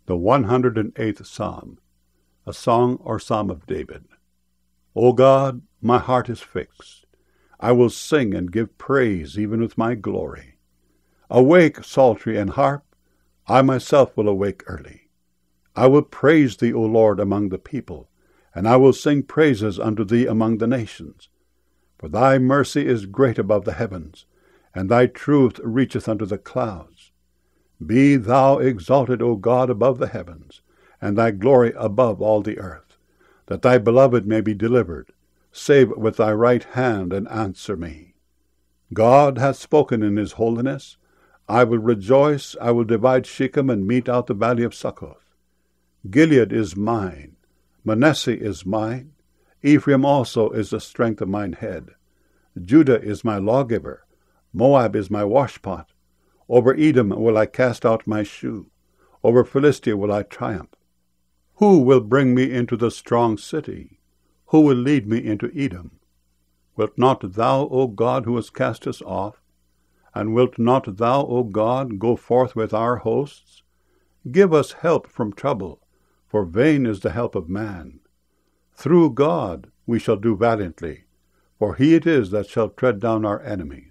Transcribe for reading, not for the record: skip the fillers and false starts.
The 108th Psalm, a song or psalm of David. O God, my heart is fixed. I will sing and give praise even with my glory. Awake, psaltery and harp. I myself will awake early. I will praise thee, O Lord, among the people, and I will sing praises unto thee among the nations. For thy mercy is great above the heavens, and thy truth reacheth unto the clouds. Be thou exalted, O God, above the heavens, and thy glory above all the earth, that thy beloved may be delivered. Save with thy right hand, and answer me. God hath spoken in his holiness. I will rejoice, I will divide Shechem, and mete out the valley of Succoth. Gilead is mine, Manasseh is mine, Ephraim also is the strength of mine head. Judah is my lawgiver, Moab is my washpot. Over Edom will I cast out my shoe, over Philistia will I triumph. Who will bring me into the strong city? Who will lead me into Edom? Wilt not thou, O God, who hast cast us off? And wilt not thou, O God, go forth with our hosts? Give us help from trouble, for vain is the help of man. Through God we shall do valiantly, for he it is that shall tread down our enemies.